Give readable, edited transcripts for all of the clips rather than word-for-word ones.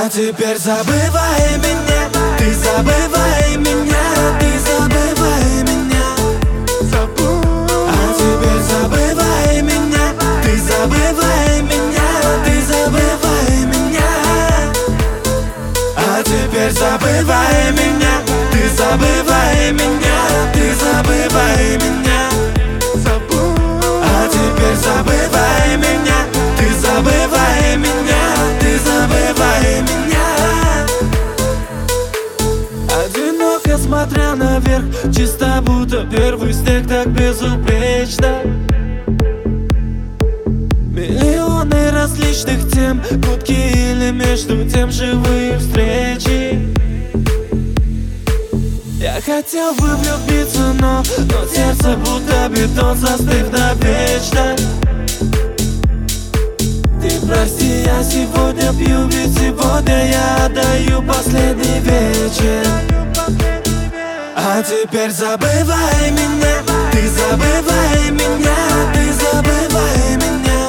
теперь забывай меня, ты забывай меня, ты забывай меня. А теперь забывай меня, ты забывай меня, ты забывай меня. А теперь забывай меня, ты забывай меня, ты забывай меня. А теперь забывай меня, ты забывай меня, ты забывай меня. Одиноко смотря наверх, чисто будто первый снег, так безупречно. Миллионы различных тем, гудки или между тем живые встречи. Я хотел бы влюбиться, но сердце будто бетон, застыв навечно. Ты прости, я сегодня пью, ведь сегодня я отдаю последний вечер. А теперь забывай меня, ты забывай меня, ты забывай меня.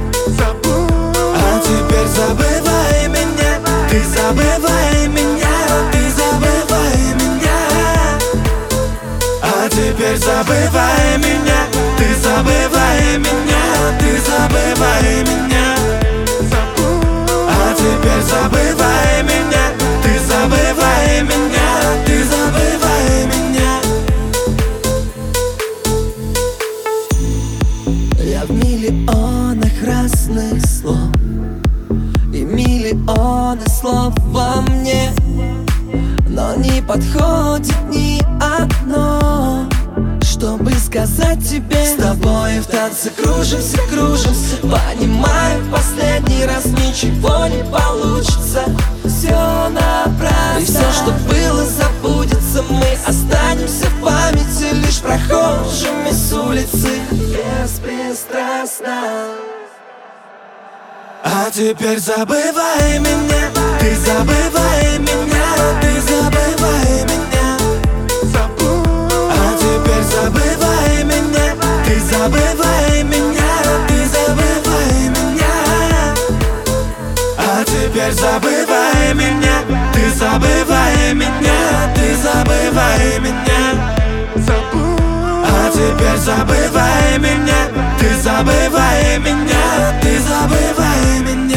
А теперь забывай меня, ты забывай меня, ты забывай меня. А теперь забывай меня, ты забывай меня, ты забывай меня. А теперь забывай меня, ты забывай меня, ты забывай меня. Я в миллионах разных слов, и миллионы слов во мне, но не подходит ни одно, чтобы сказать тебе: с тобой в танце кружимся, кружимся. Понимаю, в последний раз ничего не получится. Все напрасно, и все, что было, забудется. Мы останемся в памяти лишь прохожими с улицы, беспристрастно. А теперь забывай меня, ты забывай меня, ты забывай меня. А теперь забывай меня, ты забывай меня, ты забывай меня. А теперь забывай меня, ты забывай меня, ты забывай меня. А теперь забывай меня, ты забывай меня, ты забывай меня.